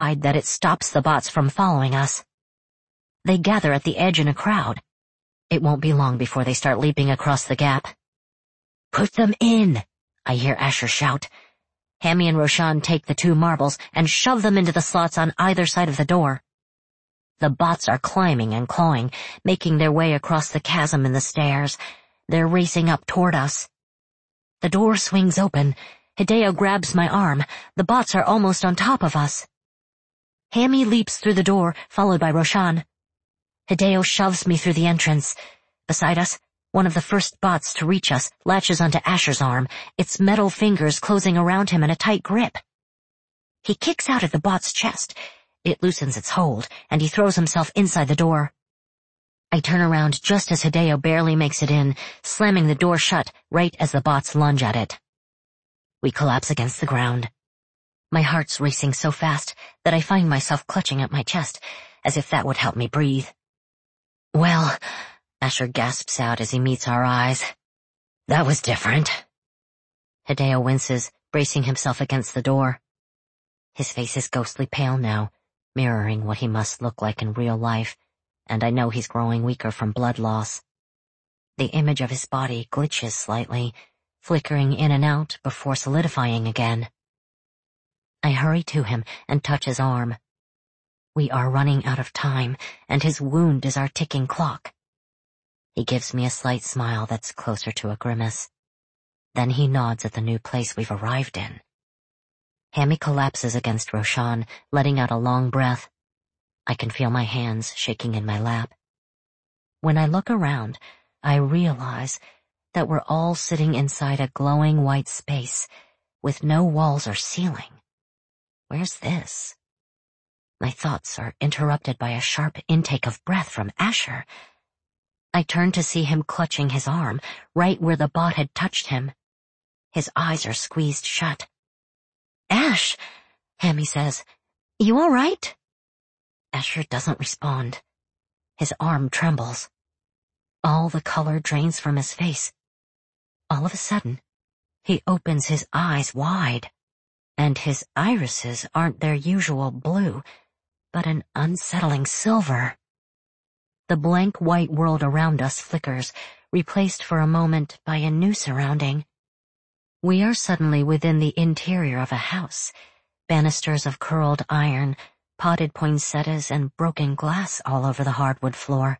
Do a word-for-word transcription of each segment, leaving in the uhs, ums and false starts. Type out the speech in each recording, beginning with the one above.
wide that it stops the bots from following us. They gather at the edge in a crowd. It won't be long before they start leaping across the gap. "Put them in," I hear Asher shout. Hammy and Roshan take the two marbles and shove them into the slots on either side of the door. The bots are climbing and clawing, making their way across the chasm in the stairs. They're racing up toward us. The door swings open. Hideo grabs my arm. The bots are almost on top of us. Hammy leaps through the door, followed by Roshan. Hideo shoves me through the entrance. Beside us, one of the first bots to reach us latches onto Asher's arm, its metal fingers closing around him in a tight grip. He kicks out at the bot's chest. It loosens its hold, and he throws himself inside the door. I turn around just as Hideo barely makes it in, slamming the door shut right as the bots lunge at it. We collapse against the ground. My heart's racing so fast that I find myself clutching at my chest, as if that would help me breathe. "Well," Asher gasps out as he meets our eyes, "that was different." Hideo winces, bracing himself against the door. His face is ghostly pale now, mirroring what he must look like in real life, and I know he's growing weaker from blood loss. The image of his body glitches slightly, flickering in and out before solidifying again. I hurry to him and touch his arm. We are running out of time, and his wound is our ticking clock. He gives me a slight smile that's closer to a grimace. Then he nods at the new place we've arrived in. Hammy collapses against Roshan, letting out a long breath. I can feel my hands shaking in my lap. When I look around, I realize that we're all sitting inside a glowing white space, with no walls or ceiling. Where's this? My thoughts are interrupted by a sharp intake of breath from Asher. I turn to see him clutching his arm, right where the bot had touched him. His eyes are squeezed shut. "Ash," Hammy says, "you all right?" Asher doesn't respond. His arm trembles. All the color drains from his face. All of a sudden, he opens his eyes wide, and his irises aren't their usual blue, but an unsettling silver. The blank white world around us flickers, replaced for a moment by a new surrounding. We are suddenly within the interior of a house, banisters of curled iron, potted poinsettias, and broken glass all over the hardwood floor.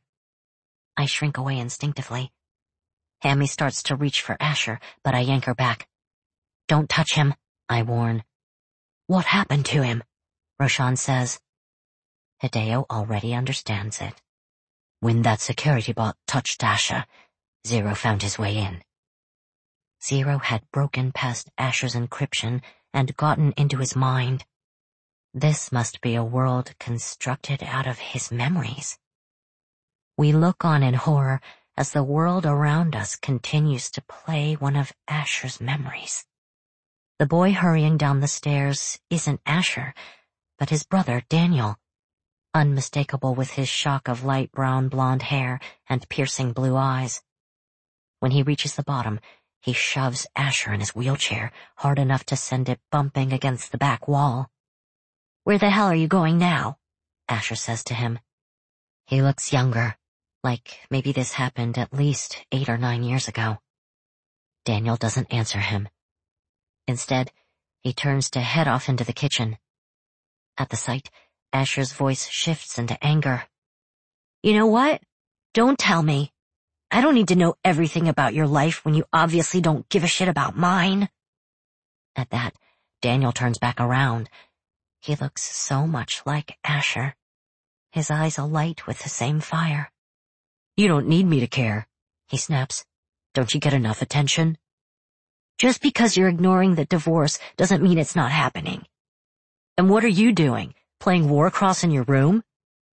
I shrink away instinctively. Hammy starts to reach for Asher, but I yank her back. "Don't touch him," I warn. "What happened to him?" Roshan says. Hideo already understands it. "When that security bot touched Asher, Zero found his way in." Zero had broken past Asher's encryption and gotten into his mind. This must be a world constructed out of his memories. We look on in horror as the world around us continues to play one of Asher's memories. The boy hurrying down the stairs isn't Asher, but his brother, Daniel, unmistakable with his shock of light brown blonde hair and piercing blue eyes. When he reaches the bottom, he shoves Asher in his wheelchair hard enough to send it bumping against the back wall. "Where the hell are you going now?" Asher says to him. He looks younger, like maybe this happened at least eight or nine years ago. Daniel doesn't answer him. Instead, he turns to head off into the kitchen. At the sight, Asher's voice shifts into anger. "You know what? Don't tell me. I don't need to know everything about your life when you obviously don't give a shit about mine." At that, Daniel turns back around. He looks so much like Asher, his eyes alight with the same fire. "You don't need me to care," he snaps. "Don't you get enough attention?" "Just because you're ignoring the divorce doesn't mean it's not happening." "And what are you doing? Playing Warcross in your room?"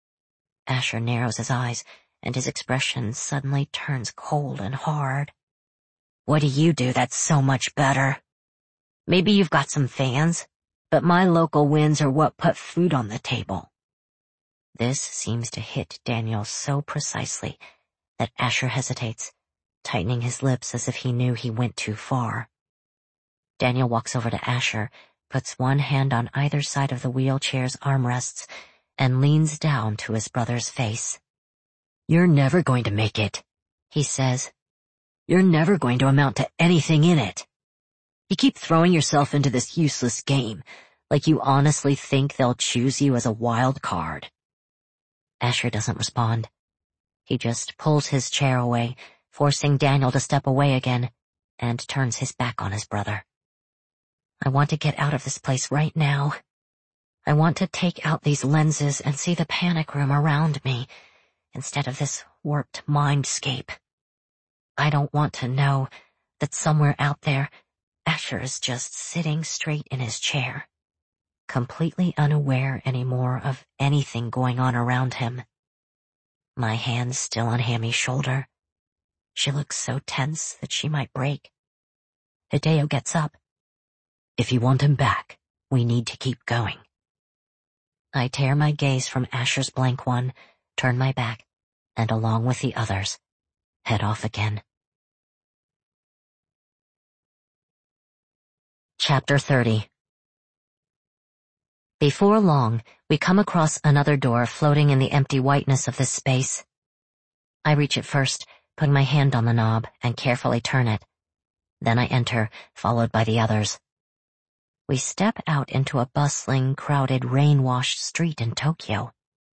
Asher narrows his eyes, and his expression suddenly turns cold and hard. "What do you do that's so much better? Maybe you've got some fans, but my local wins are what put food on the table." This seems to hit Daniel so precisely that Asher hesitates, tightening his lips as if he knew he went too far. Daniel walks over to Asher puts one hand on either side of the wheelchair's armrests, and leans down to his brother's face. "You're never going to make it," he says. "You're never going to amount to anything in it. You keep throwing yourself into this useless game, like you honestly think they'll choose you as a wild card." Asher doesn't respond. He just pulls his chair away, forcing Daniel to step away again, and turns his back on his brother. I want to get out of this place right now. I want to take out these lenses and see the panic room around me, instead of this warped mindscape. I don't want to know that somewhere out there, Asher is just sitting straight in his chair, completely unaware anymore of anything going on around him. My hand's still on Hammy's shoulder. She looks so tense that she might break. Hideo gets up. "If you want him back, we need to keep going." I tear my gaze from Asher's blank one, turn my back, and along with the others, head off again. Chapter thirty. Before long, we come across another door floating in the empty whiteness of this space. I reach it first, put my hand on the knob, and carefully turn it. Then I enter, followed by the others. We step out into a bustling, crowded, rain-washed street in Tokyo.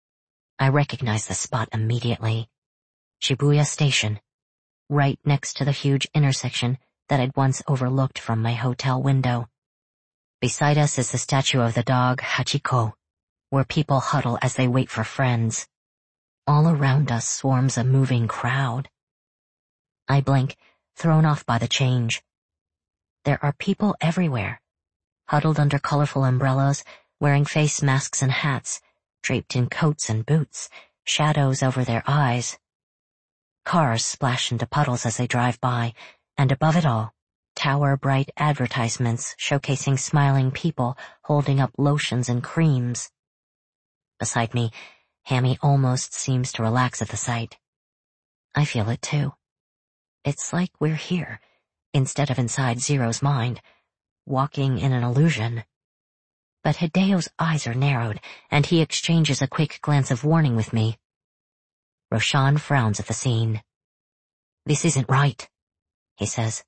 I recognize the spot immediately. Shibuya Station, right next to the huge intersection that I'd once overlooked from my hotel window. Beside us is the statue of the dog Hachiko, where people huddle as they wait for friends. All around us swarms a moving crowd. I blink, thrown off by the change. There are people everywhere, huddled under colorful umbrellas, wearing face masks and hats, draped in coats and boots, shadows over their eyes. Cars splash into puddles as they drive by, and above it all, tower bright advertisements showcasing smiling people holding up lotions and creams. Beside me, Hammy almost seems to relax at the sight. I feel it too. It's like we're here, instead of inside Zero's mind, walking in an illusion. But Hideo's eyes are narrowed, and he exchanges a quick glance of warning with me. Roshan frowns at the scene. "This isn't right," he says.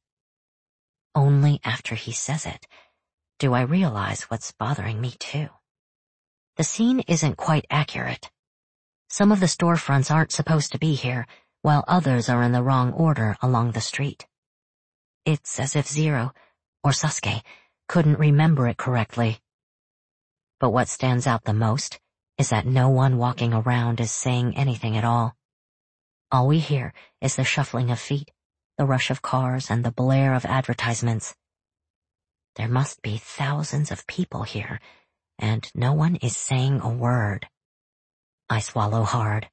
Only after he says it do I realize what's bothering me too. The scene isn't quite accurate. Some of the storefronts aren't supposed to be here, while others are in the wrong order along the street. It's as if Zero, or Sasuke, couldn't remember it correctly. But what stands out the most is that no one walking around is saying anything at all. All we hear is the shuffling of feet, the rush of cars, and the blare of advertisements. There must be thousands of people here, and no one is saying a word. I swallow hard.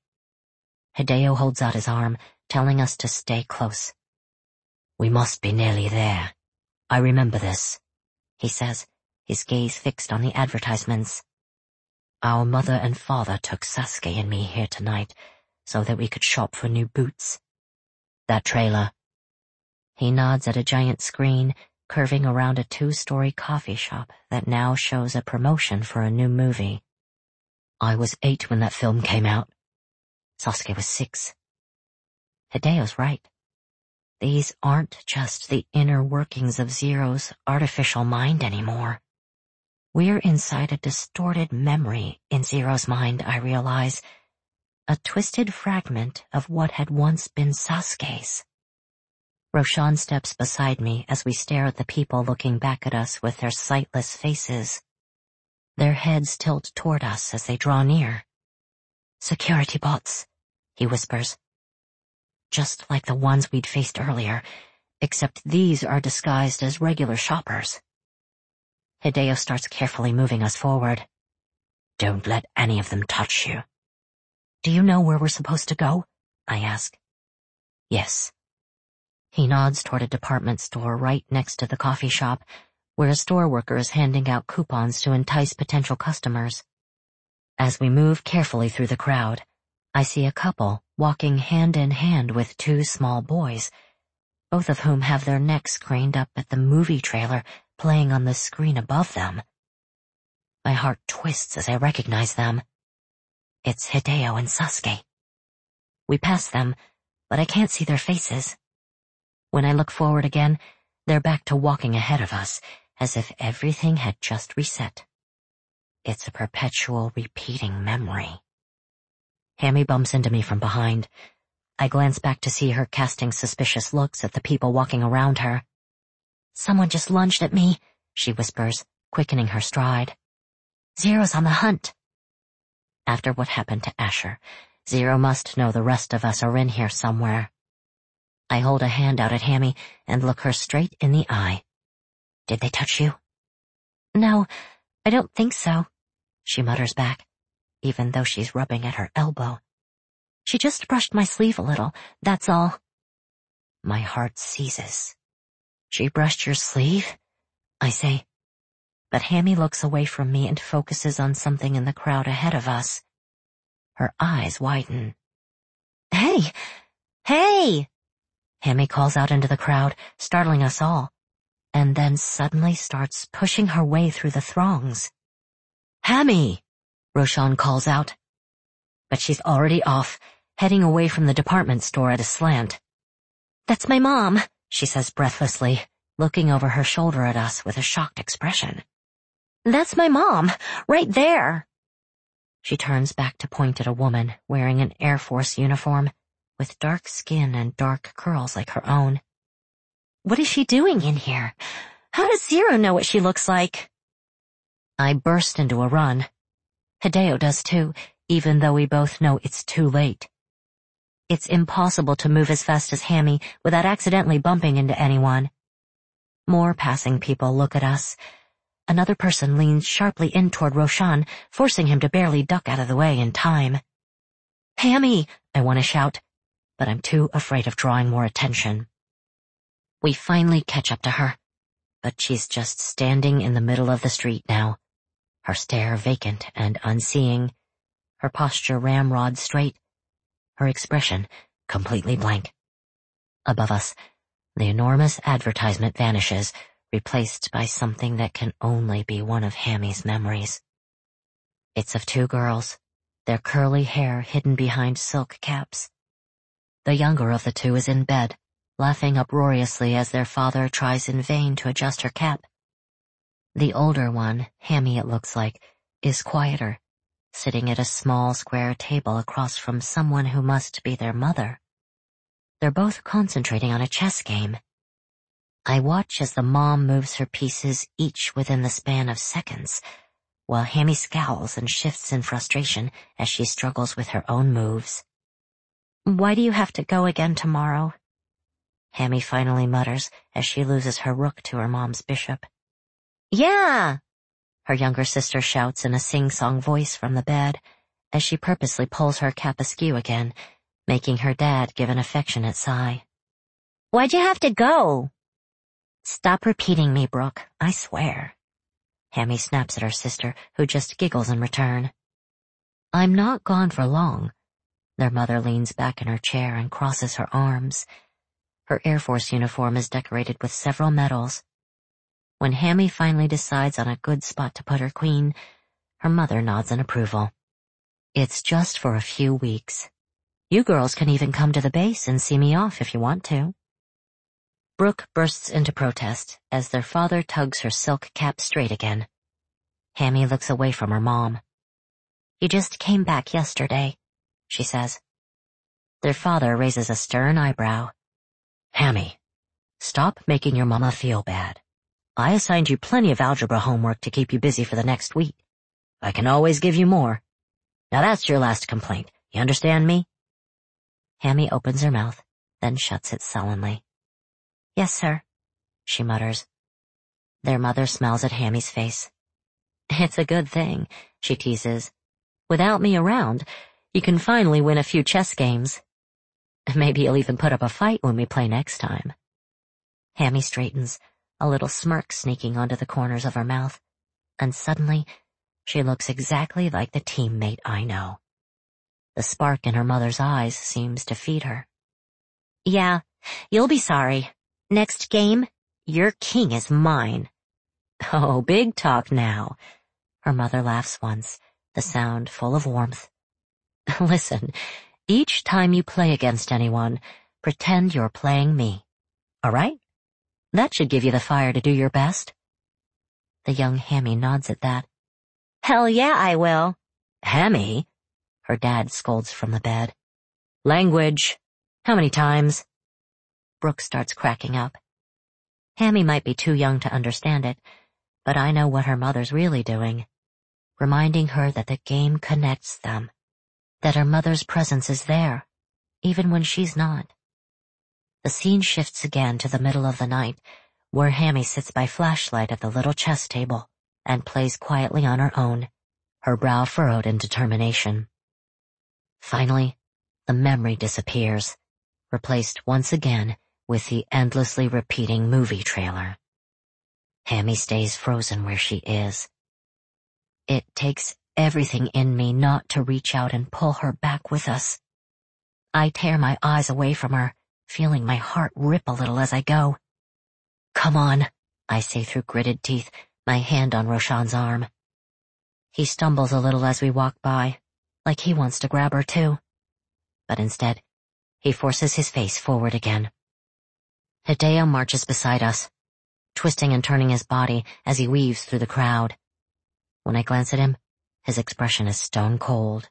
Hideo holds out his arm, telling us to stay close. "We must be nearly there. I remember this," he says, his gaze fixed on the advertisements. "Our mother and father took Sasuke and me here tonight so that we could shop for new boots. That trailer." He nods at a giant screen curving around a two-story coffee shop that now shows a promotion for a new movie. "I was eight when that film came out. Sasuke was six." Hideo's right. These aren't just the inner workings of Zero's artificial mind anymore. We're inside a distorted memory in Zero's mind, I realize, a twisted fragment of what had once been Sasuke's. Roshan steps beside me as we stare at the people looking back at us with their sightless faces. Their heads tilt toward us as they draw near. "Security bots," he whispers. "Just like the ones we'd faced earlier, except these are disguised as regular shoppers." Hideo starts carefully moving us forward. "Don't let any of them touch you." "Do you know where we're supposed to go?" I ask. "Yes." He nods toward a department store right next to the coffee shop, where a store worker is handing out coupons to entice potential customers. As we move carefully through the crowd, I see a couple walking hand in hand with two small boys, both of whom have their necks craned up at the movie trailer playing on the screen above them. My heart twists as I recognize them. It's Hideo and Sasuke. We pass them, but I can't see their faces. When I look forward again, they're back to walking ahead of us, as if everything had just reset. It's a perpetual repeating memory. Hammy bumps into me from behind. I glance back to see her casting suspicious looks at the people walking around her. "Someone just lunged at me," she whispers, quickening her stride. "Zero's on the hunt." After what happened to Asher, Zero must know the rest of us are in here somewhere. I hold a hand out at Hammy and look her straight in the eye. "Did they touch you?" "No, I don't think so," she mutters back, even though she's rubbing at her elbow. "She just brushed my sleeve a little, that's all." My heart seizes. "She brushed your sleeve?" I say. But Hammy looks away from me and focuses on something in the crowd ahead of us. Her eyes widen. "Hey! Hey!" Hammy calls out into the crowd, startling us all, and then suddenly starts pushing her way through the throngs. "Hammy!" Roshan calls out. But she's already off, heading away from the department store at a slant. "That's my mom," she says breathlessly, looking over her shoulder at us with a shocked expression. "That's my mom, right there." She turns back to point at a woman wearing an Air Force uniform, with dark skin and dark curls like her own. "What is she doing in here? How does Zero know what she looks like?" I burst into a run. Hideo does too, even though we both know it's too late. It's impossible to move as fast as Hammy without accidentally bumping into anyone. More passing people look at us. Another person leans sharply in toward Roshan, forcing him to barely duck out of the way in time. "Hammy!" I want to shout, but I'm too afraid of drawing more attention. We finally catch up to her, but she's just standing in the middle of the street now, her stare vacant and unseeing, her posture ramrod straight, her expression completely blank. Above us, the enormous advertisement vanishes, replaced by something that can only be one of Hammy's memories. It's of two girls, their curly hair hidden behind silk caps. The younger of the two is in bed, laughing uproariously as their father tries in vain to adjust her cap. The older one, Hammy it looks like, is quieter, sitting at a small square table across from someone who must be their mother. They're both concentrating on a chess game. I watch as the mom moves her pieces each within the span of seconds, while Hammy scowls and shifts in frustration as she struggles with her own moves. "Why do you have to go again tomorrow?" Hammy finally mutters as she loses her rook to her mom's bishop. "Yeah!" her younger sister shouts in a sing-song voice from the bed, as she purposely pulls her cap askew again, making her dad give an affectionate sigh. "Why'd you have to go?" "Stop repeating me, Brooke, I swear." Hammy snaps at her sister, who just giggles in return. I'm not gone for long. Their mother leans back in her chair and crosses her arms. Her Air Force uniform is decorated with several medals. When Hammy finally decides on a good spot to put her queen, her mother nods in approval. "It's just for a few weeks. You girls can even come to the base and see me off if you want to." Brooke bursts into protest as their father tugs her silk cap straight again. Hammy looks away from her mom. "He just came back yesterday," she says. Their father raises a stern eyebrow. "Hammy, stop making your mama feel bad. I assigned you plenty of algebra homework to keep you busy for the next week. I can always give you more. Now that's your last complaint. You understand me?" Hammy opens her mouth, then shuts it sullenly. "Yes, sir," she mutters. Their mother smiles at Hammy's face. "It's a good thing," she teases. "Without me around, you can finally win a few chess games. Maybe you'll even put up a fight when we play next time." Hammy straightens, a little smirk sneaking onto the corners of her mouth, and suddenly she looks exactly like the teammate I know. The spark in her mother's eyes seems to feed her. "Yeah, you'll be sorry. Next game, your king is mine. Oh, big talk now. Her mother laughs once, the sound full of warmth. Listen, each time you play against anyone, pretend you're playing me. All right? That should give you the fire to do your best. The young Hammy nods at that. Hell yeah, I will. Hammy? Her dad scolds from the bed. Language. How many times? Brooke starts cracking up. Hammy might be too young to understand it, but I know what her mother's really doing. Reminding her that the game connects them. That her mother's presence is there, even when she's not. The scene shifts again to the middle of the night, where Hammy sits by flashlight at the little chess table and plays quietly on her own, her brow furrowed in determination. Finally, the memory disappears, replaced once again with the endlessly repeating movie trailer. Hammy stays frozen where she is. It takes everything in me not to reach out and pull her back with us. I tear my eyes away from her, feeling my heart rip a little as I go. Come on, I say through gritted teeth, my hand on Roshan's arm. He stumbles a little as we walk by, like he wants to grab her too. But instead, he forces his face forward again. Hideo marches beside us, twisting and turning his body as he weaves through the crowd. When I glance at him, his expression is stone cold.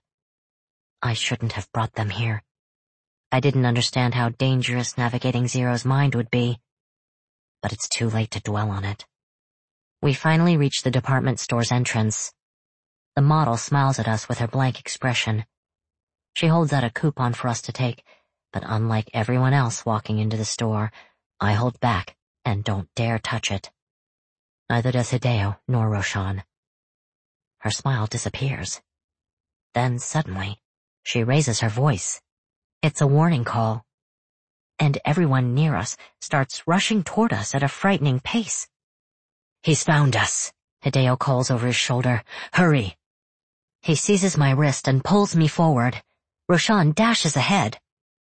I shouldn't have brought them here. I didn't understand how dangerous navigating Zero's mind would be. But it's too late to dwell on it. We finally reach the department store's entrance. The model smiles at us with her blank expression. She holds out a coupon for us to take, but unlike everyone else walking into the store, I hold back and don't dare touch it. Neither does Hideo nor Roshan. Her smile disappears. Then suddenly, she raises her voice. It's a warning call. And everyone near us starts rushing toward us at a frightening pace. He's found us, Hideo calls over his shoulder. Hurry. He seizes my wrist and pulls me forward. Roshan dashes ahead.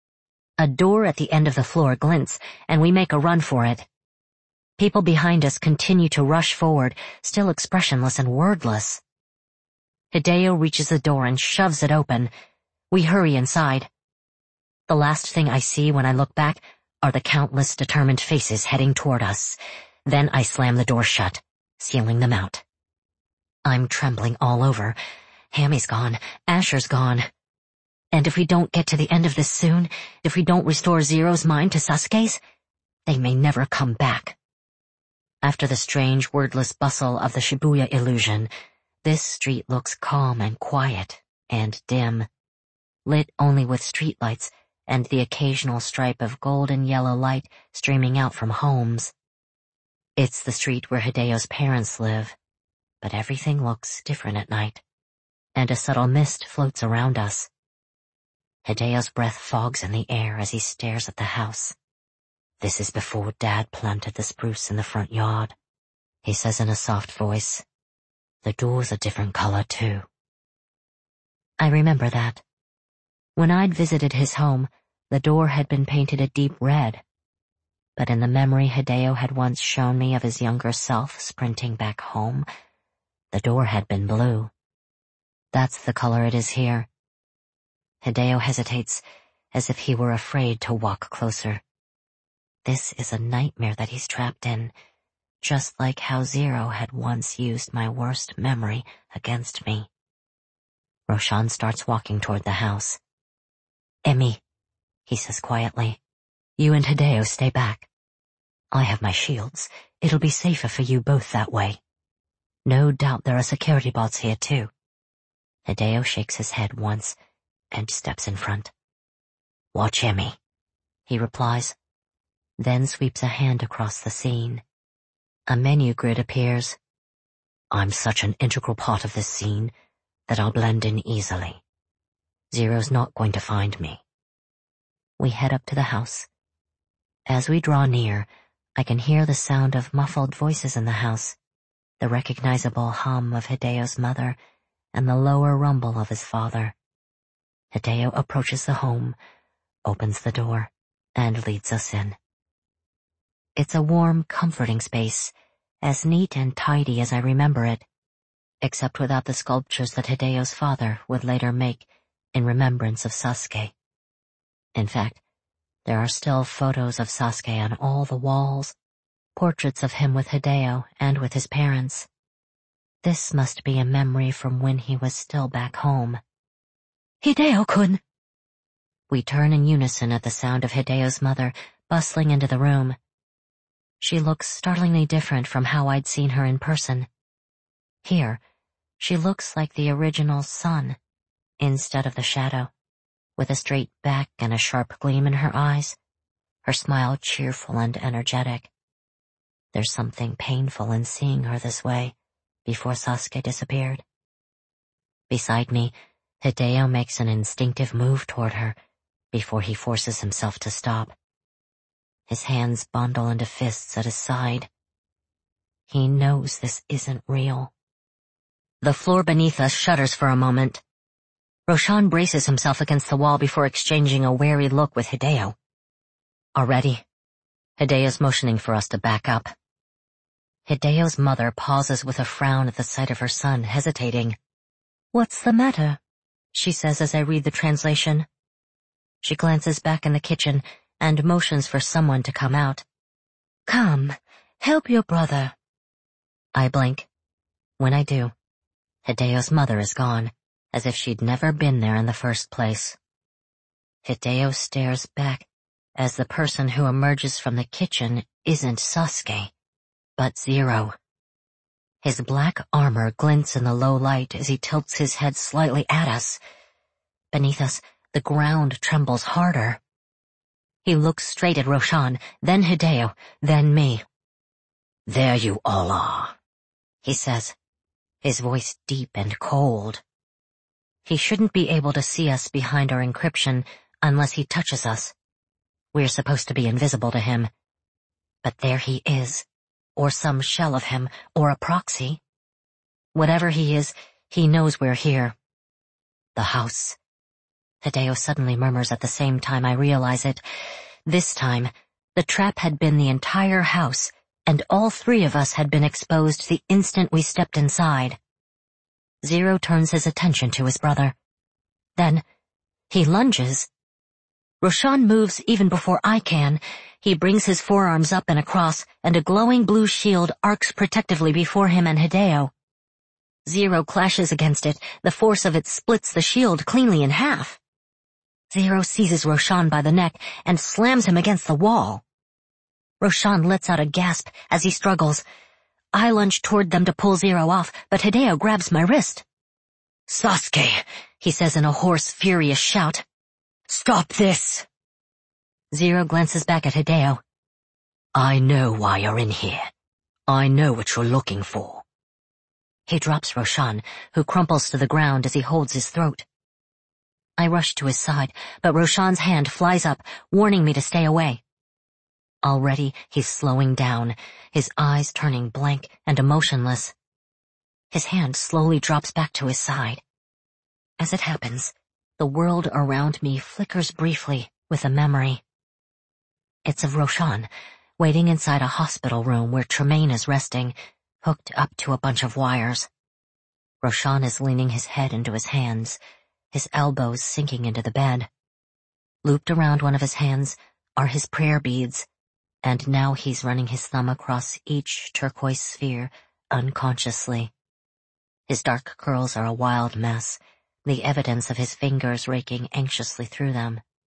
A door at the end of the floor glints, and we make a run for it. People behind us continue to rush forward, still expressionless and wordless. Hideo reaches the door and shoves it open. We hurry inside. The last thing I see when I look back are the countless determined faces heading toward us. Then I slam the door shut, sealing them out. I'm trembling all over. Hammy's gone. Asher's gone. And if we don't get to the end of this soon, if we don't restore Zero's mind to Sasuke's, they may never come back. After the strange, wordless bustle of the Shibuya illusion, this street looks calm and quiet and dim, lit only with streetlights and the occasional stripe of golden yellow light streaming out from homes. It's the street where Hideo's parents live, but everything looks different at night, and a subtle mist floats around us. Hideo's breath fogs in the air as he stares at the house. This is before Dad planted the spruce in the front yard, he says in a soft voice. The door's a different color, too. I remember that. When I'd visited his home, the door had been painted a deep red. But in the memory Hideo had once shown me of his younger self sprinting back home, the door had been blue. That's the color it is here. Hideo hesitates, as if he were afraid to walk closer. This is a nightmare that he's trapped in, just like how Zero had once used my worst memory against me. Roshan starts walking toward the house. Emi, he says quietly, you and Hideo stay back. I have my shields. It'll be safer for you both that way. No doubt there are security bots here too. Hideo shakes his head once and steps in front. Watch Emi, he replies, then sweeps a hand across the scene. A menu grid appears. I'm such an integral part of this scene that I'll blend in easily. Zero's not going to find me. We head up to the house. As we draw near, I can hear the sound of muffled voices in the house, the recognizable hum of Hideo's mother, and the lower rumble of his father. Hideo approaches the home, opens the door, and leads us in. It's a warm, comforting space, as neat and tidy as I remember it, except without the sculptures that Hideyo's father would later make in remembrance of Sasuke. In fact, there are still photos of Sasuke on all the walls, portraits of him with Hideo and with his parents. This must be a memory from when he was still back home. Hideo-kun! We turn in unison at the sound of Hideyo's mother bustling into the room. She looks startlingly different from how I'd seen her in person. Here, she looks like the original sun, instead of the shadow, with a straight back and a sharp gleam in her eyes, her smile cheerful and energetic. There's something painful in seeing her this way, before Sasuke disappeared. Beside me, Hideo makes an instinctive move toward her, before he forces himself to stop. His hands bundle into fists at his side. He knows this isn't real. The floor beneath us shudders for a moment. Roshan braces himself against the wall before exchanging a wary look with Hideo. Already, Hideo's motioning for us to back up. Hideo's mother pauses with a frown at the sight of her son, hesitating. "What's the matter?" she says as I read the translation. She glances back in the kitchen and motions for someone to come out. "Come, help your brother." I blink. When I do, Hideo's mother is gone, as if she'd never been there in the first place. Hideo stares back as the person who emerges from the kitchen isn't Sasuke, but Zero. His black armor glints in the low light as he tilts his head slightly at us. Beneath us, the ground trembles harder. He looks straight at Roshan, then Hideo, then me. "There you all are," he says, his voice deep and cold. He shouldn't be able to see us behind our encryption unless he touches us. We're supposed to be invisible to him. But there he is, or some shell of him, or a proxy. Whatever he is, he knows we're here. The house. Hideo suddenly murmurs at the same time I realize it. This time, the trap had been the entire house, and all three of us had been exposed the instant we stepped inside. Zero turns his attention to his brother. Then, he lunges. Roshan moves even before I can. He brings his forearms up and across, and a glowing blue shield arcs protectively before him and Hideo. Zero clashes against it. The force of it splits the shield cleanly in half. Zero seizes Roshan by the neck and slams him against the wall. Roshan lets out a gasp as he struggles. I lunge toward them to pull Zero off, but Hideo grabs my wrist. "Sasuke," he says in a hoarse, furious shout. "Stop this!" Zero glances back at Hideo. "I know why you're in here. I know what you're looking for." He drops Roshan, who crumples to the ground as he holds his throat. I rush to his side, but Roshan's hand flies up, warning me to stay away. Already he's slowing down, his eyes turning blank and emotionless. His hand slowly drops back to his side. As it happens, the world around me flickers briefly with a memory. It's of Roshan, waiting inside a hospital room where Tremaine is resting, hooked up to a bunch of wires. Roshan is leaning his head into his hands, his elbows sinking into the bed. Looped around one of his hands are his prayer beads, and now he's running his thumb across each turquoise sphere unconsciously. His dark curls are a wild mess, the evidence of his fingers raking anxiously through them.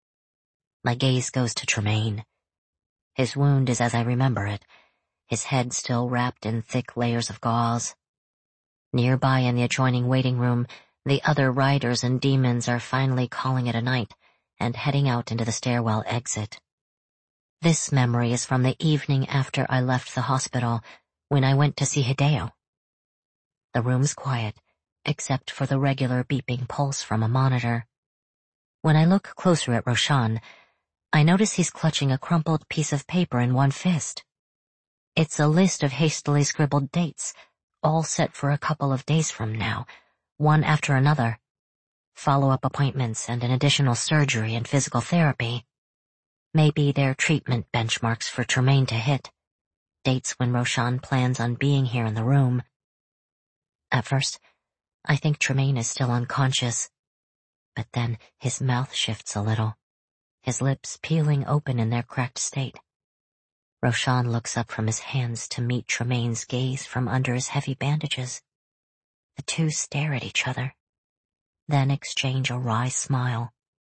My gaze goes to Tremaine. His wound is as I remember it, his head still wrapped in thick layers of gauze. Nearby in the adjoining waiting room, the other riders and demons are finally calling it a night and heading out into the stairwell exit. This memory is from the evening after I left the hospital, when I went to see Hideo. The room's quiet, except for the regular beeping pulse from a monitor. When I look closer at Roshan, I notice he's clutching a crumpled piece of paper in one fist. It's a list of hastily scribbled dates, all set for a couple of days from now, one after another. Follow-up appointments and an additional surgery and physical therapy. Maybe they're treatment benchmarks for Tremaine to hit. dates when Roshan plans on being here in the room. At first, I think Tremaine is still unconscious, but then his mouth shifts a little, his lips peeling open in their cracked state. Roshan looks up from his hands to meet Tremaine's gaze from under his heavy bandages. The two stare at each other, then exchange a wry smile.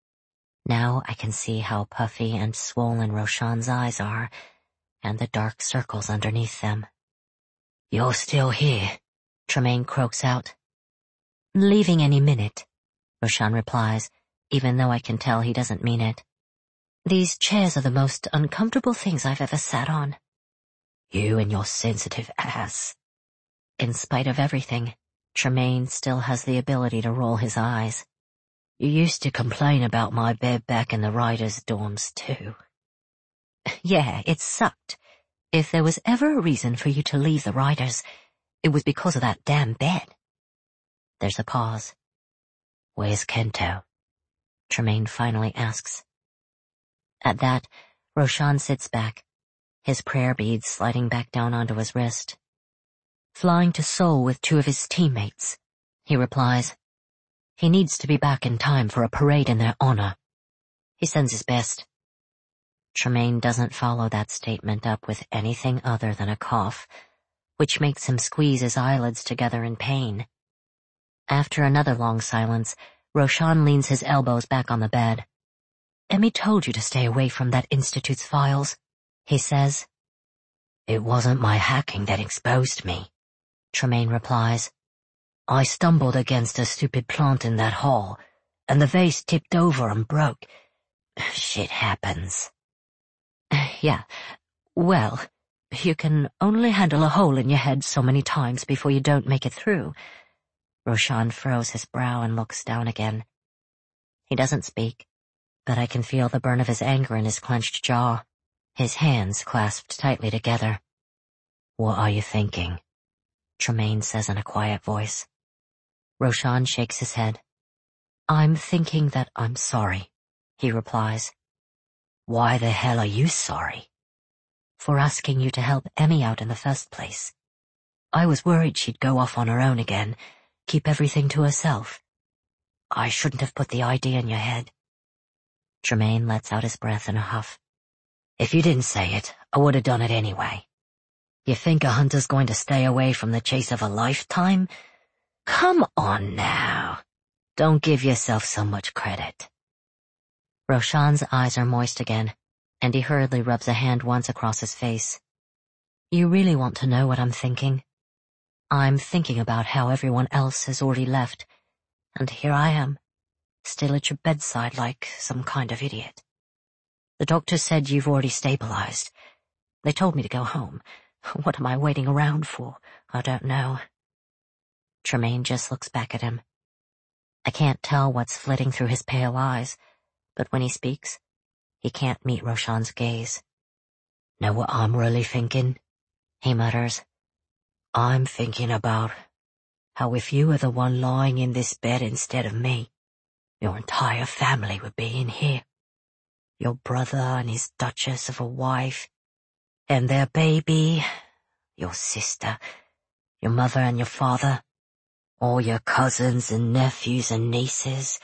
Now I can see how puffy and swollen Roshan's eyes are, and the dark circles underneath them. "You're still here," Tremaine croaks out. "Leaving any minute," Roshan replies, even though I can tell he doesn't mean it. "These chairs are the most uncomfortable things I've ever sat on." "You and your sensitive ass." In spite of everything, Tremaine still has the ability to roll his eyes. "You used to complain about my bed back in the writers' dorms, too." "Yeah, it sucked. If there was ever a reason for you to leave the writers, it was because of that damn bed." There's a pause. "Where's Kento?" Tremaine finally asks. At that, Roshan sits back, his prayer beads sliding back down onto his wrist. "Flying to Seoul with two of his teammates," he replies. "He needs to be back in time for a parade in their honor. He sends his best." Tremaine doesn't follow that statement up with anything other than a cough, which makes him squeeze his eyelids together in pain. After another long silence, Roshan leans his elbows back on the bed. "Emmy told you to stay away from that Institute's files," he says. "It wasn't my hacking that exposed me," Tremaine replies. "I stumbled against a stupid plant in that hall, and the vase tipped over and broke. Shit happens." "Yeah, well, you can only handle a hole in your head so many times before you don't make it through." Roshan furrows his brow and looks down again. He doesn't speak, but I can feel the burn of his anger in his clenched jaw, his hands clasped tightly together. "What are you thinking?" Tremaine says in a quiet voice. Roshan shakes his head. "I'm thinking that I'm sorry," he replies. "Why the hell are you sorry?" "For asking you to help Emmy out in the first place. I was worried she'd go off on her own again, keep everything to herself. I shouldn't have put the idea in your head." Tremaine lets out his breath in a huff. "If you didn't say it, I would have done it anyway. You think a hunter's going to stay away from the chase of a lifetime? Come on now. Don't give yourself so much credit." Roshan's eyes are moist again, and he hurriedly rubs a hand once across his face. "You really want to know what I'm thinking? I'm thinking about how everyone else has already left, and here I am, still at your bedside like some kind of idiot. The doctor said you've already stabilized. They told me to go home. What am I waiting around for? I don't know." Tremaine just looks back at him. I can't tell what's flitting through his pale eyes, but when he speaks, he can't meet Roshan's gaze. "Know what I'm really thinking?" he mutters. "I'm thinking about how if you were the one lying in this bed instead of me, your entire family would be in here. Your brother and his duchess of a wife, and their baby, your sister, your mother and your father, all your cousins and nephews and nieces,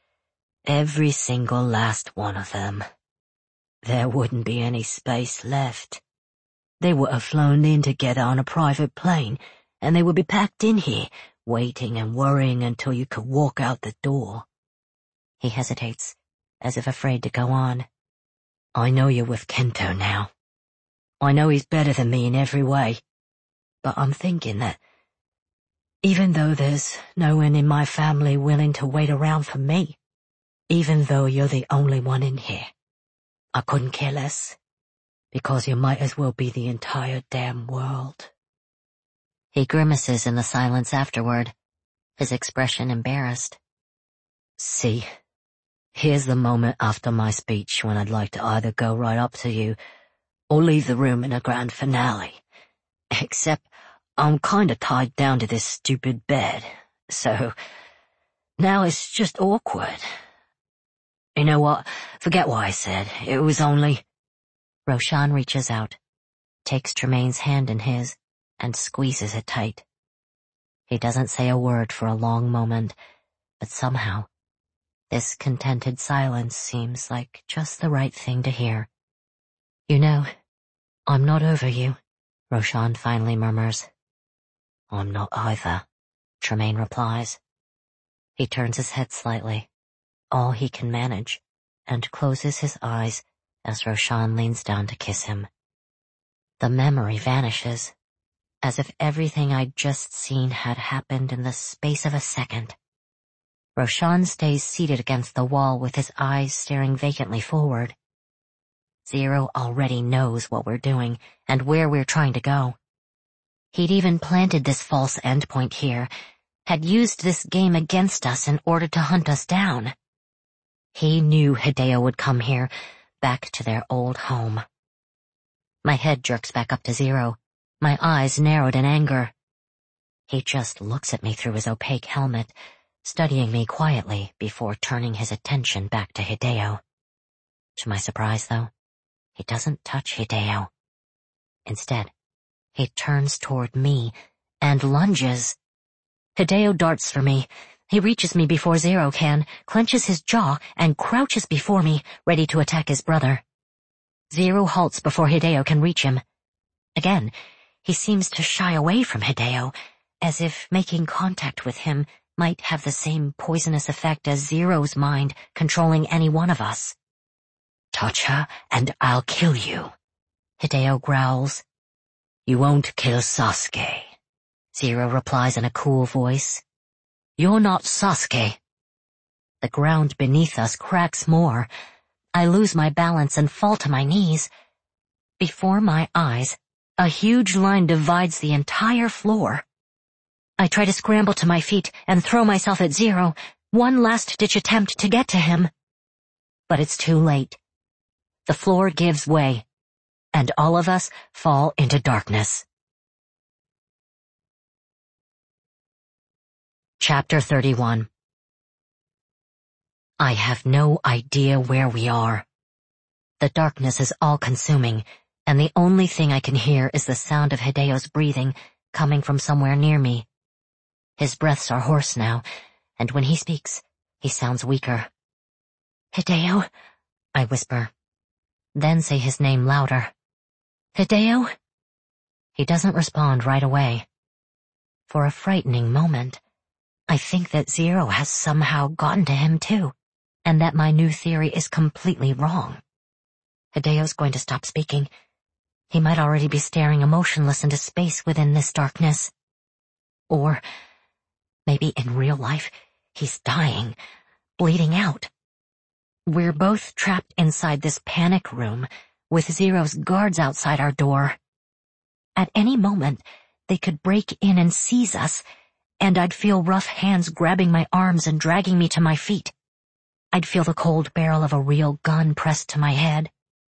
every single last one of them. There wouldn't be any space left. They would have flown in together on a private plane, and they would be packed in here, waiting and worrying until you could walk out the door." He hesitates, as if afraid to go on. "I know you're with Kento now. I know he's better than me in every way, but I'm thinking that even though there's no one in my family willing to wait around for me, even though you're the only one in here, I couldn't care less, because you might as well be the entire damn world." He grimaces in the silence afterward, his expression embarrassed. "See, here's the moment after my speech when I'd like to either go right up to you or leave the room in a grand finale. Except I'm kinda tied down to this stupid bed, so now it's just awkward. You know what? Forget what I said. It was only—" Roshan reaches out. takes Tremaine's hand in his and squeezes it tight. He doesn't say a word for a long moment, but somehow, this contented silence seems like just the right thing to hear. "You know, I'm not over you," Roshan finally murmurs. "I'm not either," Tremaine replies. He turns his head slightly, all he can manage, and closes his eyes as Roshan leans down to kiss him. The memory vanishes, as if everything I'd just seen had happened in the space of a second. Roshan stays seated against the wall with his eyes staring vacantly forward. Zero already knows what we're doing and where we're trying to go. He'd even planted this false endpoint here, had used this game against us in order to hunt us down. He knew Hideo would come here, back to their old home. My head jerks back up to Zero, my eyes narrowed in anger. He just looks at me through his opaque helmet, studying me quietly before turning his attention back to Hideo. To my surprise, though, he doesn't touch Hideo. Instead, he turns toward me and lunges. Hideo darts for me. He reaches me before Zero can, clenches his jaw, and crouches before me, ready to attack his brother. Zero halts before Hideo can reach him. Again, he seems to shy away from Hideo, as if making contact with him might have the same poisonous effect as Zero's mind controlling any one of us. "Touch her, and I'll kill you," Hideo growls. "You won't kill Sasuke," Zero replies in a cool voice. "You're not Sasuke." The ground beneath us cracks more. I lose my balance and fall to my knees. Before my eyes, a huge line divides the entire floor. I try to scramble to my feet and throw myself at Zero, one last-ditch attempt to get to him. But it's too late. The floor gives way, and all of us fall into darkness. Chapter thirty-one. I have no idea where we are. The darkness is all-consuming, and the only thing I can hear is the sound of Hideo's breathing coming from somewhere near me. His breaths are hoarse now, and when he speaks, he sounds weaker. "Hideo?" I whisper, then say his name louder. "Hideo?" He doesn't respond right away. For a frightening moment, I think that Zero has somehow gotten to him too, and that my new theory is completely wrong. Hideo's going to stop speaking. He might already be staring emotionless into space within this darkness. Or maybe in real life, he's dying, bleeding out. We're both trapped inside this panic room, with Zero's guards outside our door. At any moment, they could break in and seize us, and I'd feel rough hands grabbing my arms and dragging me to my feet. I'd feel the cold barrel of a real gun pressed to my head.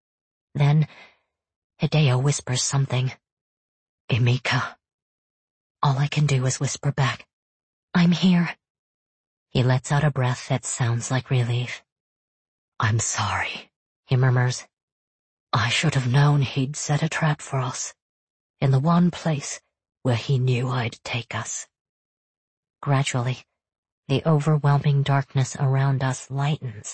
Then, Hideo whispers something. "Emika." All I can do is whisper back, "I'm here." He lets out a breath that sounds like relief. "I'm sorry," he murmurs. "I should have known he'd set a trap for us, in the one place where he knew I'd take us." Gradually, the overwhelming darkness around us lightens.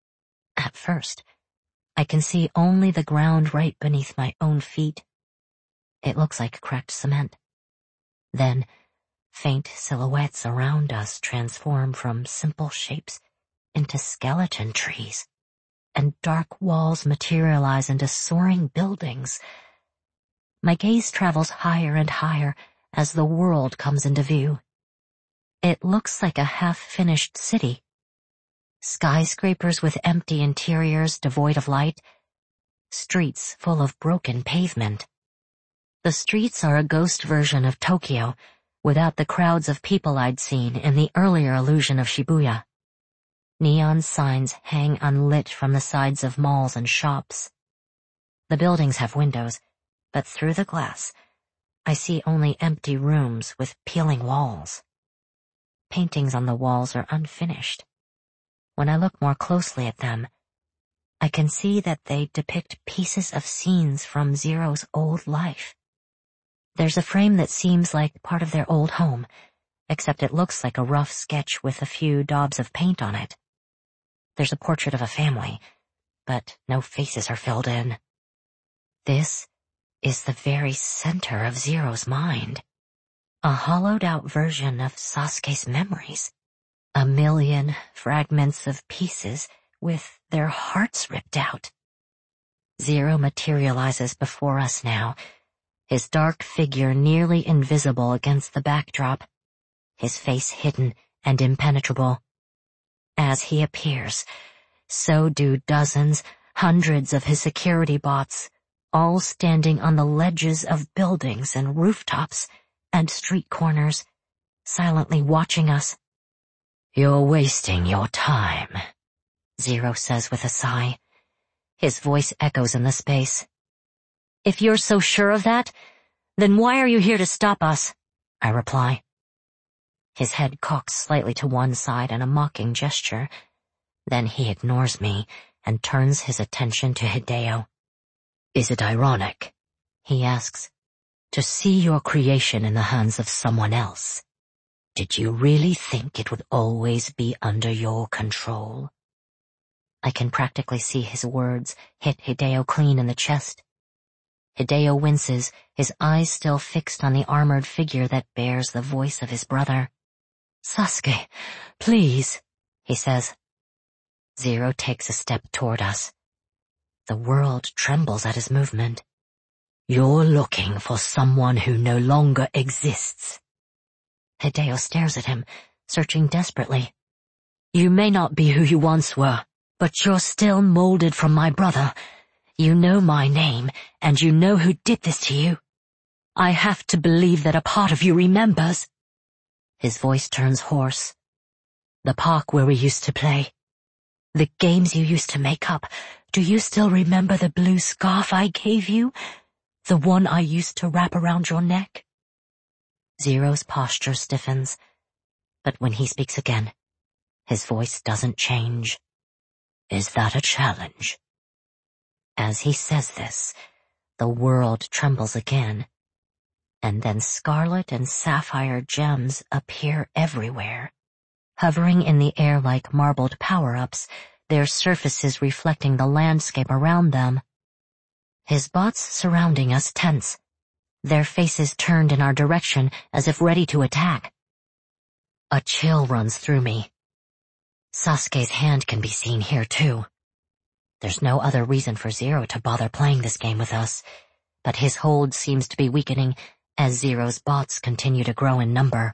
At first, I can see only the ground right beneath my own feet. It looks like cracked cement. Then, faint silhouettes around us transform from simple shapes into skeleton trees, and dark walls materialize into soaring buildings. My gaze travels higher and higher as the world comes into view. It looks like a half-finished city. Skyscrapers with empty interiors devoid of light. Streets full of broken pavement. The streets are a ghost version of Tokyo, without the crowds of people I'd seen in the earlier illusion of Shibuya. Neon signs hang unlit from the sides of malls and shops. The buildings have windows, but through the glass, I see only empty rooms with peeling walls. Paintings on the walls are unfinished. When I look more closely at them, I can see that they depict pieces of scenes from Zero's old life. There's a frame that seems like part of their old home, except it looks like a rough sketch with a few daubs of paint on it. There's a portrait of a family, but no faces are filled in. This is the very center of Zero's mind. A hollowed-out version of Sasuke's memories. A million fragments of pieces with their hearts ripped out. Zero materializes before us now, his dark figure nearly invisible against the backdrop, his face hidden and impenetrable. As he appears, so do dozens, hundreds of his security bots, all standing on the ledges of buildings and rooftops and street corners, silently watching us. "You're wasting your time," Zero says with a sigh. His voice echoes in the space. "If you're so sure of that, then why are you here to stop us?" I reply. His head cocks slightly to one side in a mocking gesture. Then he ignores me and turns his attention to Hideo. "Is it ironic," he asks, "to see your creation in the hands of someone else? Did you really think it would always be under your control?" I can practically see his words hit Hideo clean in the chest. Hideo winces, his eyes still fixed on the armored figure that bears the voice of his brother. "Sasuke, please," he says. Zero takes a step toward us. The world trembles at his movement. "You're looking for someone who no longer exists." Hideo stares at him, searching desperately. "You may not be who you once were, but you're still molded from my brother. You know my name, and you know who did this to you. I have to believe that a part of you remembers." His voice turns hoarse. "The park where we used to play. The games you used to make up. Do you still remember the blue scarf I gave you? The one I used to wrap around your neck?" Zero's posture stiffens, but when he speaks again, his voice doesn't change. "Is that a challenge?" As he says this, the world trembles again, and then scarlet and sapphire gems appear everywhere, hovering in the air like marbled power-ups, their surfaces reflecting the landscape around them. His bots surrounding us tense, their faces turned in our direction as if ready to attack. A chill runs through me. Sasuke's hand can be seen here too. There's no other reason for Zero to bother playing this game with us, but his hold seems to be weakening as Zero's bots continue to grow in number.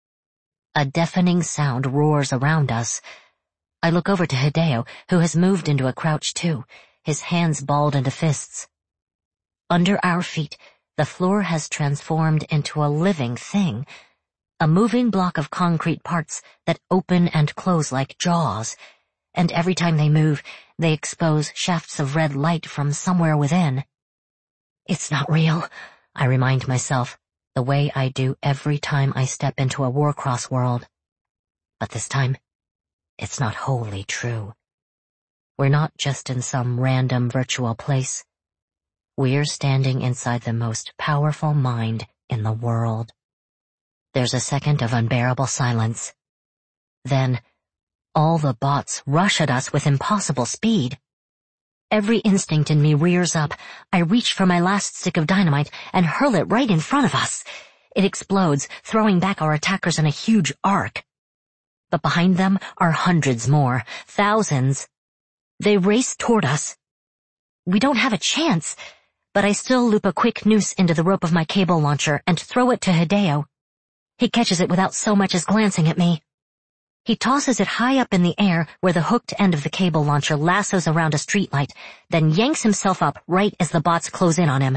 A deafening sound roars around us. I look over to Hideo, who has moved into a crouch too, his hands balled into fists. Under our feet, the floor has transformed into a living thing, a moving block of concrete parts that open and close like jaws, and every time they move, they expose shafts of red light from somewhere within. It's not real, I remind myself, the way I do every time I step into a Warcross world. But this time, it's not wholly true. We're not just in some random virtual place. We're standing inside the most powerful mind in the world. There's a second of unbearable silence. Then, all the bots rush at us with impossible speed. Every instinct in me rears up. I reach for my last stick of dynamite and hurl it right in front of us. It explodes, throwing back our attackers in a huge arc. But behind them are hundreds more, thousands. They race toward us. We don't have a chance, but I still loop a quick noose into the rope of my cable launcher and throw it to Hideo. He catches it without so much as glancing at me. He tosses it high up in the air where the hooked end of the cable launcher lassos around a streetlight, then yanks himself up right as the bots close in on him.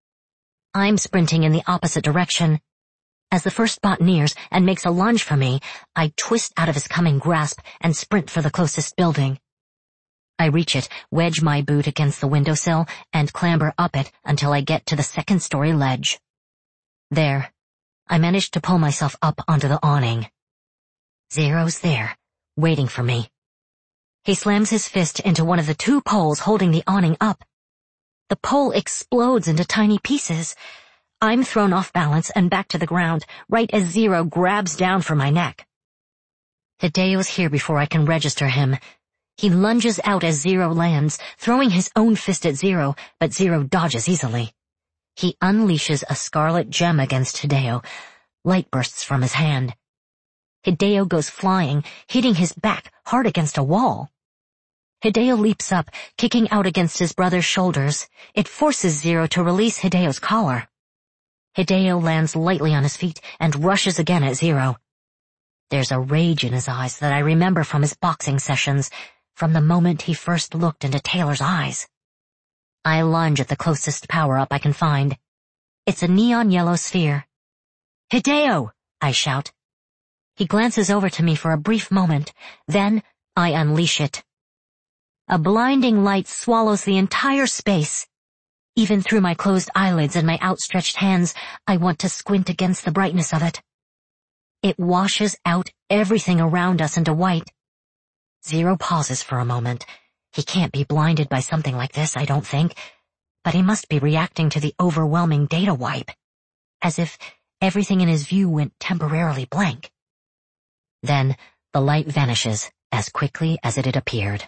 I'm sprinting in the opposite direction. As the first bot nears and makes a lunge for me, I twist out of his coming grasp and sprint for the closest building. I reach it, wedge my boot against the windowsill, and clamber up it until I get to the second-story ledge. There, I manage to pull myself up onto the awning. Zero's there, waiting for me. He slams his fist into one of the two poles holding the awning up. The pole explodes into tiny pieces. I'm thrown off balance and back to the ground, right as Zero grabs down for my neck. Hideo's here before I can register him. He lunges out as Zero lands, throwing his own fist at Zero, but Zero dodges easily. He unleashes a scarlet gem against Hideo. Light bursts from his hand. Hideo goes flying, hitting his back hard against a wall. Hideo leaps up, kicking out against his brother's shoulders. It forces Zero to release Hideo's collar. Hideo lands lightly on his feet and rushes again at Zero. There's a rage in his eyes that I remember from his boxing sessions, from the moment he first looked into Taylor's eyes. I lunge at the closest power-up I can find. It's a neon yellow sphere. "Hideo!" I shout. He glances over to me for a brief moment, then I unleash it. A blinding light swallows the entire space. Even through my closed eyelids and my outstretched hands, I want to squint against the brightness of it. It washes out everything around us into white. Zero pauses for a moment. He can't be blinded by something like this, I don't think, but he must be reacting to the overwhelming data wipe, as if everything in his view went temporarily blank. Then the light vanishes as quickly as it had appeared.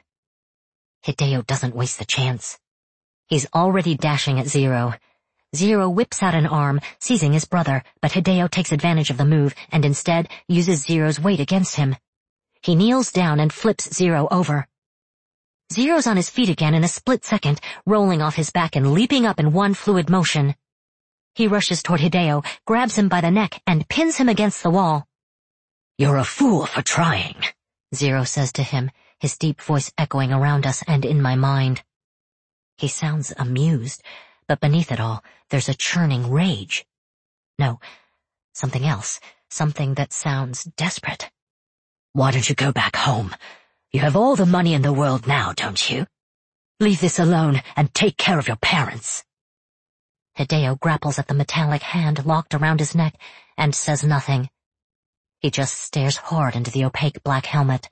Hideo doesn't waste the chance. He's already dashing at Zero. Zero whips out an arm, seizing his brother, but Hideo takes advantage of the move and instead uses Zero's weight against him. He kneels down and flips Zero over. Zero's on his feet again in a split second, rolling off his back and leaping up in one fluid motion. He rushes toward Hideo, grabs him by the neck, and pins him against the wall. "You're a fool for trying," Zero says to him, his deep voice echoing around us and in my mind. He sounds amused, but beneath it all, there's a churning rage. No, something else, something that sounds desperate. "Why don't you go back home? You have all the money in the world now, don't you? Leave this alone and take care of your parents." Hideo grapples at the metallic hand locked around his neck and says nothing. He just stares hard into the opaque black helmet.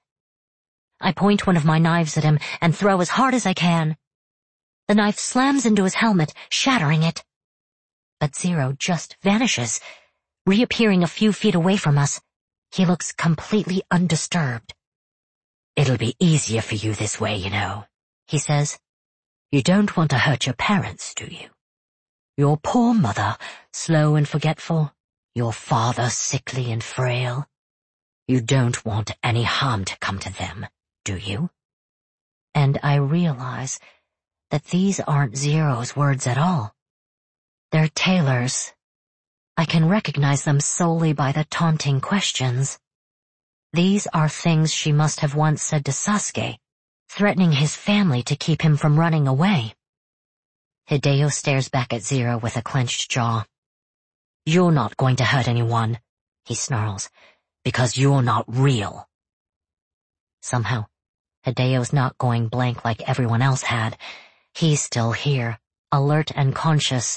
I point one of my knives at him and throw as hard as I can. The knife slams into his helmet, shattering it. But Zero just vanishes, reappearing a few feet away from us. He looks completely undisturbed. "It'll be easier for you this way, you know," he says. "You don't want to hurt your parents, do you? Your poor mother, slow and forgetful. Your father, sickly and frail. You don't want any harm to come to them, do you?" And I realize that these aren't Zero's words at all. They're Taylor's. I can recognize them solely by the taunting questions. These are things she must have once said to Sasuke, threatening his family to keep him from running away. Hideo stares back at Zero with a clenched jaw. "You're not going to hurt anyone," he snarls, "because you're not real." Somehow, Hideo's not going blank like everyone else had. He's still here, alert and conscious.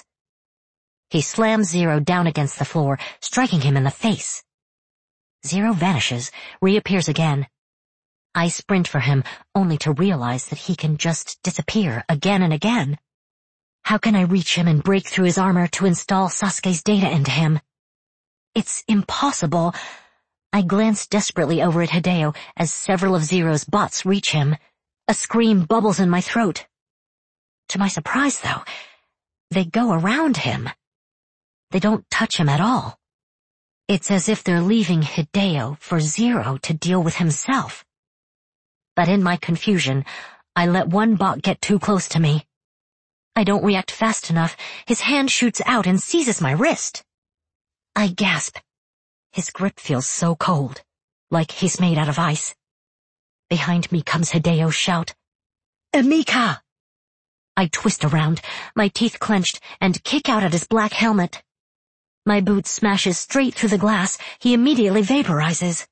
He slams Zero down against the floor, striking him in the face. Zero vanishes, reappears again. I sprint for him, only to realize that he can just disappear again and again. How can I reach him and break through his armor to install Sasuke's data into him? It's impossible. I glance desperately over at Hideo as several of Zero's bots reach him. A scream bubbles in my throat. To my surprise, though, they go around him. They don't touch him at all. It's as if they're leaving Hideo for Zero to deal with himself. But in my confusion, I let one bot get too close to me. I don't react fast enough. His hand shoots out and seizes my wrist. I gasp. His grip feels so cold, like he's made out of ice. Behind me comes Hideo's shout, "Emika!" I twist around, my teeth clenched, and kick out at his black helmet. My boot smashes straight through the glass. He immediately vaporizes.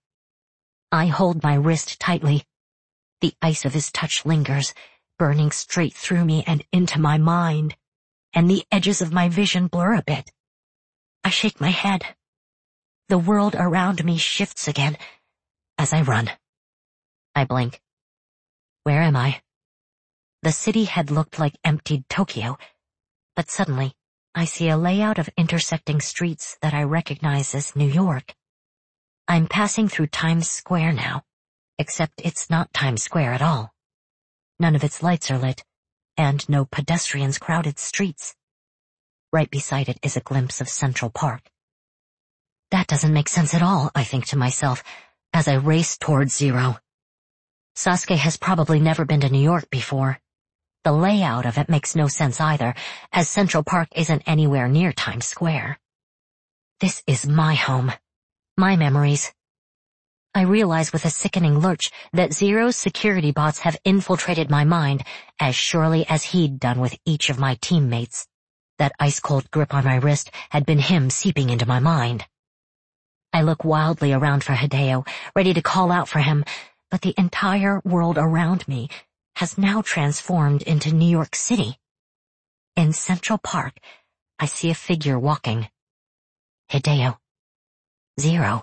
I hold my wrist tightly. The ice of his touch lingers, burning straight through me and into my mind, and the edges of my vision blur a bit. I shake my head. The world around me shifts again as I run. I blink. Where am I? The city had looked like emptied Tokyo, but suddenly I see a layout of intersecting streets that I recognize as New York. I'm passing through Times Square now, except it's not Times Square at all. None of its lights are lit, and no pedestrians crowded streets. Right beside it is a glimpse of Central Park. That doesn't make sense at all, I think to myself, as I race towards Zero. Sasuke has probably never been to New York before. The layout of it makes no sense either, as Central Park isn't anywhere near Times Square. This is my home, my memories. I realize with a sickening lurch that Zero's security bots have infiltrated my mind as surely as he'd done with each of my teammates. That ice-cold grip on my wrist had been him seeping into my mind. I look wildly around for Hideo, ready to call out for him, but the entire world around me has now transformed into New York City. In Central Park, I see a figure walking. Hideo. Zero.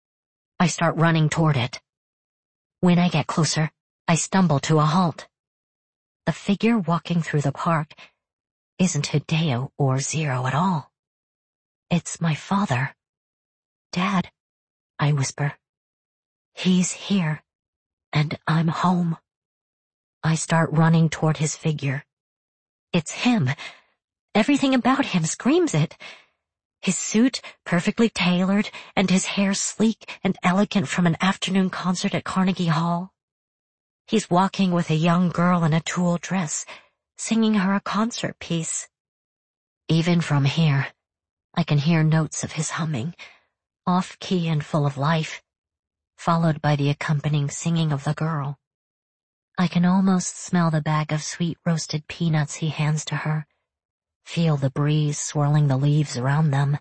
I start running toward it. When I get closer, I stumble to a halt. The figure walking through the park isn't Hideo or Zero at all. It's my father. Dad, I whisper. He's here, and I'm home. I start running toward his figure. It's him. Everything about him screams it. His suit perfectly tailored and his hair sleek and elegant from an afternoon concert at Carnegie Hall. He's walking with a young girl in a tulle dress, singing her a concert piece. Even from here, I can hear notes of his humming, off-key and full of life, followed by the accompanying singing of the girl. I can almost smell the bag of sweet roasted peanuts he hands to her, feel the breeze swirling the leaves around them.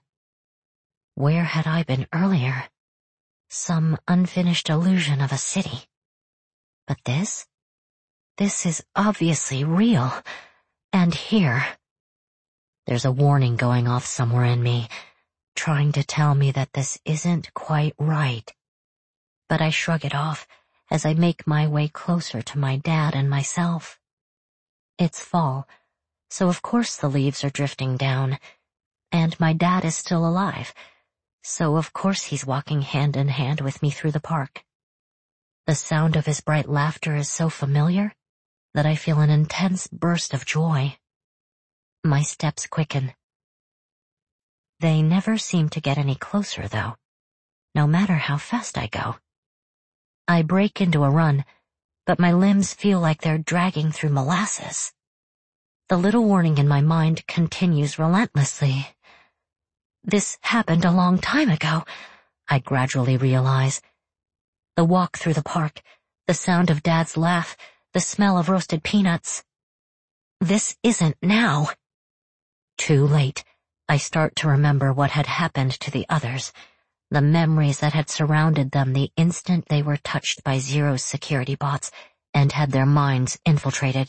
Where had I been earlier? Some unfinished illusion of a city. But this? This is obviously real, and here. There's a warning going off somewhere in me, trying to tell me that this isn't quite right. But I shrug it off as I make my way closer to my dad and myself. It's fall, so of course the leaves are drifting down, and my dad is still alive, so of course he's walking hand in hand with me through the park. The sound of his bright laughter is so familiar that I feel an intense burst of joy. My steps quicken. They never seem to get any closer, though, no matter how fast I go. I break into a run, but my limbs feel like they're dragging through molasses. The little warning in my mind continues relentlessly. This happened a long time ago, I gradually realize. The walk through the park, the sound of Dad's laugh, the smell of roasted peanuts. This isn't now. Too late, I start to remember what had happened to the others, the memories that had surrounded them the instant they were touched by Zero's security bots and had their minds infiltrated.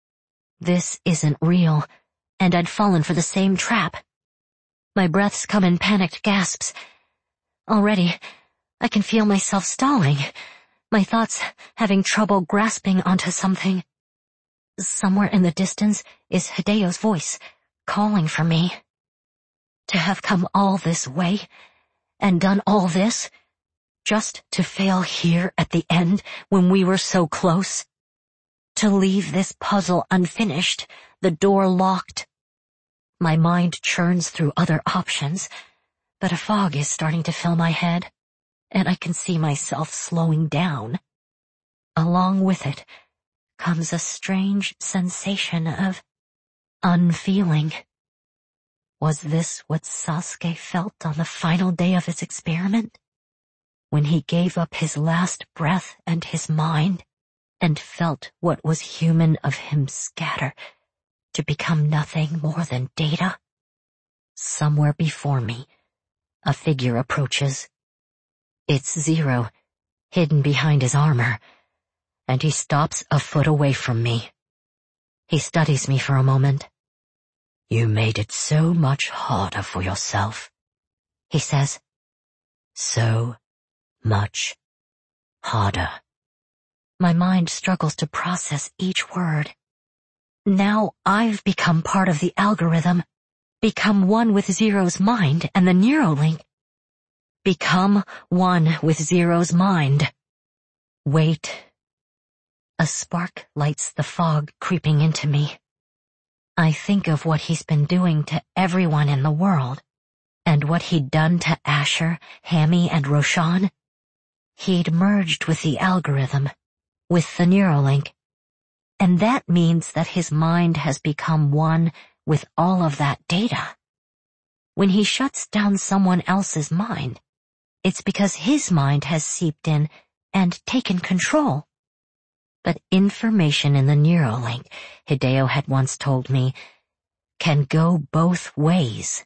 This isn't real, and I'd fallen for the same trap. My breaths come in panicked gasps. Already, I can feel myself stalling, my thoughts having trouble grasping onto something. Somewhere in the distance is Hideo's voice, calling for me. To have come all this way, and done all this, just to fail here at the end when we were so close. To leave this puzzle unfinished, the door locked. My mind churns through other options, but a fog is starting to fill my head, and I can see myself slowing down. Along with it comes a strange sensation of unfeeling. Was this what Sasuke felt on the final day of his experiment? When he gave up his last breath and his mind, and felt what was human of him scatter, to become nothing more than data? Somewhere before me, a figure approaches. It's Zero, hidden behind his armor, and he stops a foot away from me. He studies me for a moment. "You made it so much harder for yourself," he says. "So much harder." My mind struggles to process each word. Now I've become part of the algorithm, become one with Zero's mind and the Neuralink. Become one with Zero's mind. Wait. A spark lights the fog creeping into me. I think of what he's been doing to everyone in the world, and what he'd done to Asher, Hammy, and Roshan. He'd merged with the algorithm, with the Neuralink, and that means that his mind has become one with all of that data. When he shuts down someone else's mind, it's because his mind has seeped in and taken control. But information in the Neuralink, Hideo had once told me, can go both ways.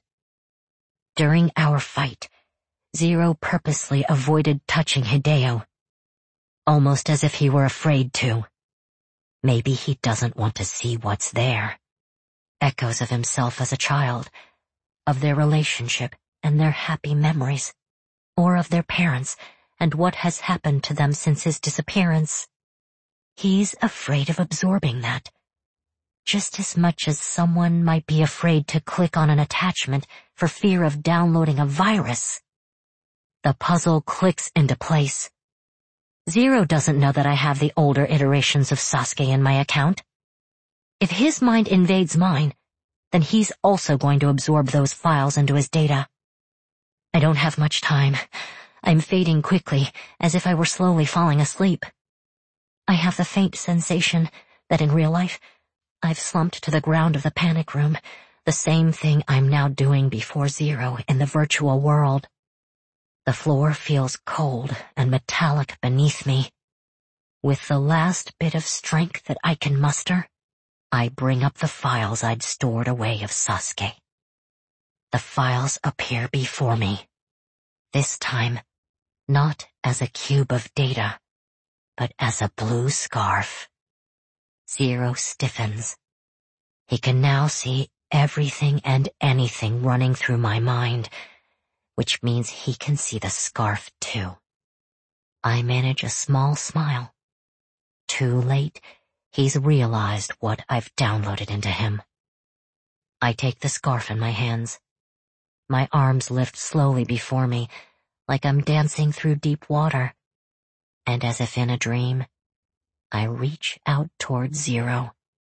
During our fight, Zero purposely avoided touching Hideo, almost as if he were afraid to. Maybe he doesn't want to see what's there. Echoes of himself as a child, of their relationship and their happy memories, or of their parents and what has happened to them since his disappearance. He's afraid of absorbing that, just as much as someone might be afraid to click on an attachment for fear of downloading a virus. The puzzle clicks into place. Zero doesn't know that I have the older iterations of Sasuke in my account. If his mind invades mine, then he's also going to absorb those files into his data. I don't have much time. I'm fading quickly, as if I were slowly falling asleep. I have the faint sensation that in real life, I've slumped to the ground of the panic room, the same thing I'm now doing before Zero in the virtual world. The floor feels cold and metallic beneath me. With the last bit of strength that I can muster, I bring up the files I'd stored away of Sasuke. The files appear before me. This time, not as a cube of data, but as a blue scarf. Zero stiffens. He can now see everything and anything running through my mind, which means he can see the scarf too. I manage a small smile. Too late, he's realized what I've downloaded into him. I take the scarf in my hands. My arms lift slowly before me, like I'm dancing through deep water. And as if in a dream, I reach out toward Zero.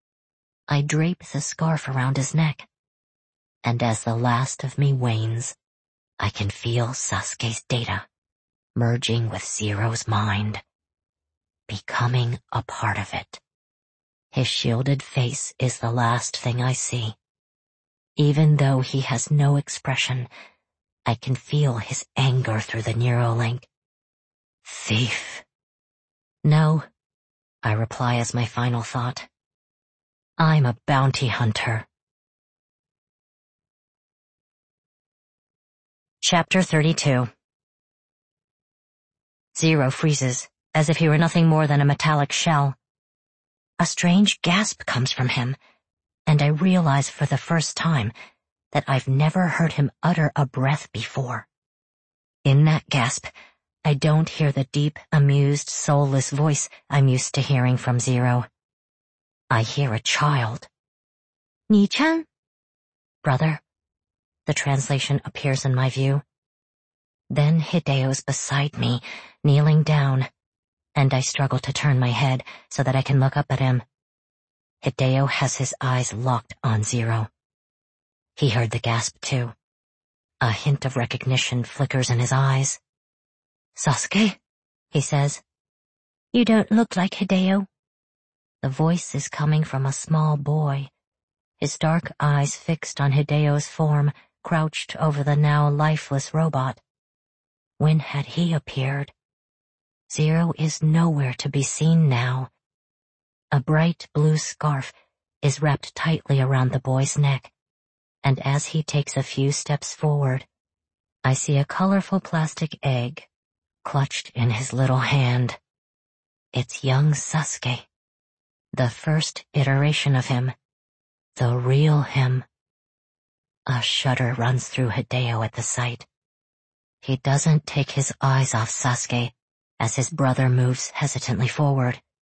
I drape the scarf around his neck, and as the last of me wanes, I can feel Sasuke's data merging with Zero's mind, becoming a part of it. His shielded face is the last thing I see. Even though he has no expression, I can feel his anger through the Neuralink. Thief. No, I reply as my final thought. I'm a bounty hunter. Chapter thirty-two. Zero freezes, as if he were nothing more than a metallic shell. A strange gasp comes from him, and I realize for the first time that I've never heard him utter a breath before. In that gasp, I don't hear the deep, amused, soulless voice I'm used to hearing from Zero. I hear a child. Ni-chan? Brother. The translation appears in my view. Then Hideo's beside me, kneeling down, and I struggle to turn my head so that I can look up at him. Hideo has his eyes locked on Zero. He heard the gasp too. A hint of recognition flickers in his eyes. Sasuke, he says. You don't look like Hideo. The voice is coming from a small boy, his dark eyes fixed on Hideo's form, crouched over the now lifeless robot. When had he appeared? Zero is nowhere to be seen now. A bright blue scarf is wrapped tightly around the boy's neck, and as he takes a few steps forward, I see a colorful plastic egg clutched in his little hand. It's young Sasuke, the first iteration of him, the real him. A shudder runs through Hideo at the sight. He doesn't take his eyes off Sasuke as his brother moves hesitantly forward.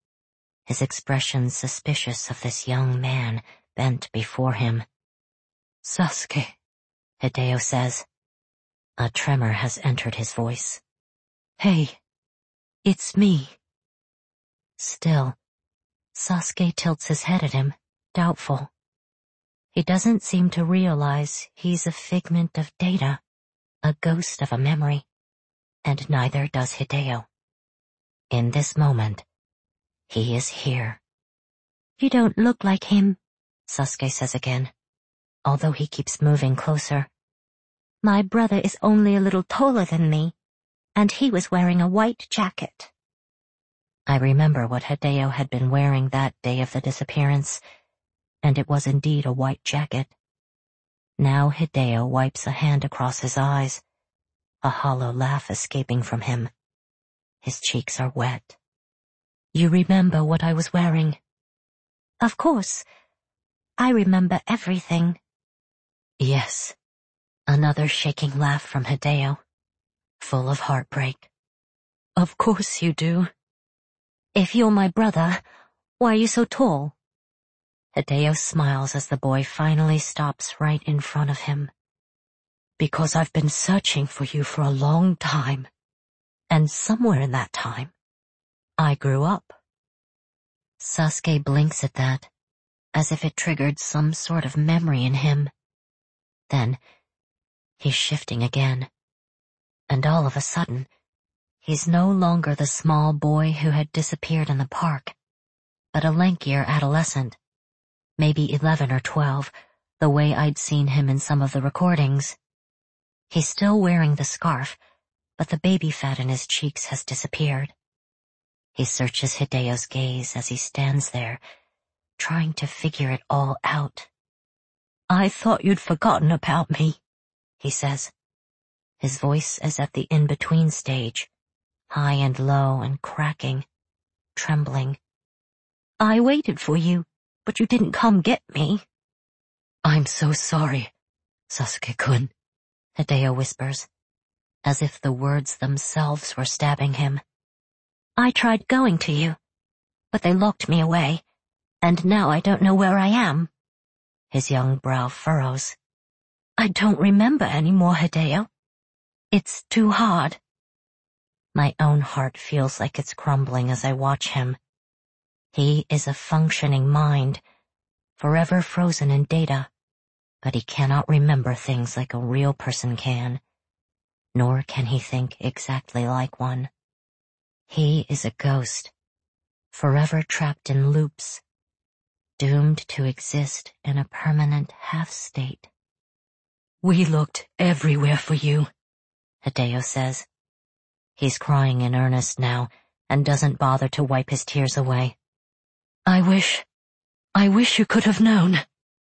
his expression suspicious of this young man bent before him. Sasuke, Hideo says. A tremor has entered his voice. Hey, it's me. Still, Sasuke tilts his head at him, doubtful. He doesn't seem to realize he's a figment of data, a ghost of a memory, and neither does Hideo. In this moment, he is here. You don't look like him, Sasuke says again, although he keeps moving closer. My brother is only a little taller than me, and he was wearing a white jacket. I remember what Hideo had been wearing that day of the disappearance, and it was indeed a white jacket. Now Hideo wipes a hand across his eyes, a hollow laugh escaping from him. His cheeks are wet. You remember what I was wearing? Of course. I remember everything. Yes. Another shaking laugh from Hideo, full of heartbreak. Of course you do. If you're my brother, why are you so tall? Hideo smiles as the boy finally stops right in front of him. Because I've been searching for you for a long time. And somewhere in that time, I grew up. Sasuke blinks at that, as if it triggered some sort of memory in him. Then, he's shifting again. And all of a sudden, he's no longer the small boy who had disappeared in the park, but a lankier adolescent. Maybe eleven or twelve, the way I'd seen him in some of the recordings. He's still wearing the scarf, but the baby fat in his cheeks has disappeared. He searches Hideo's gaze as he stands there, trying to figure it all out. I thought you'd forgotten about me, he says. His voice is at the in-between stage, high and low and cracking, trembling. I waited for you, but you didn't come get me. I'm so sorry, Sasuke-kun, Hideo whispers, as if the words themselves were stabbing him. I tried going to you, but they locked me away, and now I don't know where I am. His young brow furrows. I don't remember anymore, Hideo. It's too hard. My own heart feels like it's crumbling as I watch him. He is a functioning mind, forever frozen in data, but he cannot remember things like a real person can, nor can he think exactly like one. He is a ghost, forever trapped in loops, doomed to exist in a permanent half-state. We looked everywhere for you, Hideo says. He's crying in earnest now and doesn't bother to wipe his tears away. I wish, I wish you could have known.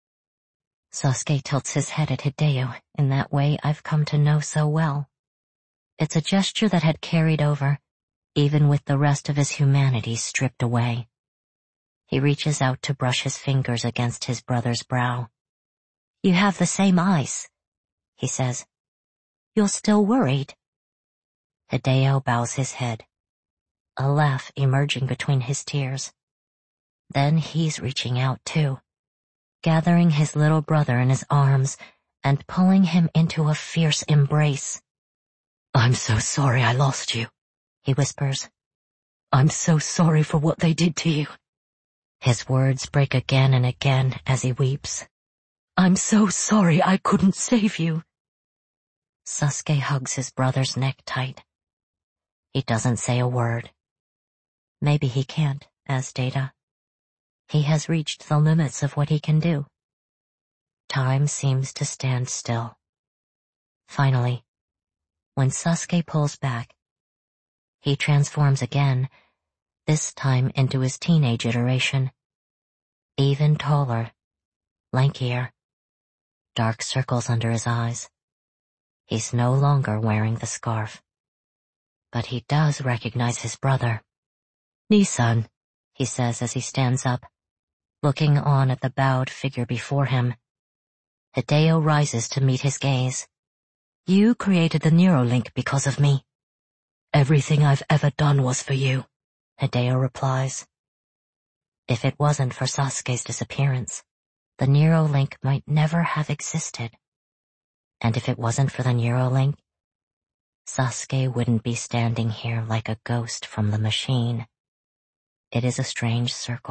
Sasuke tilts his head at Hideo in that way I've come to know so well. It's a gesture that had carried over, even with the rest of his humanity stripped away. He reaches out to brush his fingers against his brother's brow. You have the same eyes, he says. You're still worried. Hideo bows his head, a laugh emerging between his tears. Then he's reaching out too, gathering his little brother in his arms and pulling him into a fierce embrace. I'm so sorry I lost you, he whispers. I'm so sorry for what they did to you. His words break again and again as he weeps. I'm so sorry I couldn't save you. Sasuke hugs his brother's neck tight. He doesn't say a word. Maybe he can't, as Data. He has reached the limits of what he can do. Time seems to stand still. Finally, when Sasuke pulls back, he transforms again, this time into his teenage iteration. Even taller, lankier, dark circles under his eyes. He's no longer wearing the scarf. But he does recognize his brother. Nissan, he says as he stands up, looking on at the bowed figure before him. Hideo rises to meet his gaze. You created the Neurolink because of me. Everything I've ever done was for you, Hideo replies. If it wasn't for Sasuke's disappearance, the Neuralink might never have existed. And if it wasn't for the Neuralink, Sasuke wouldn't be standing here like a ghost from the machine. It is a strange circle.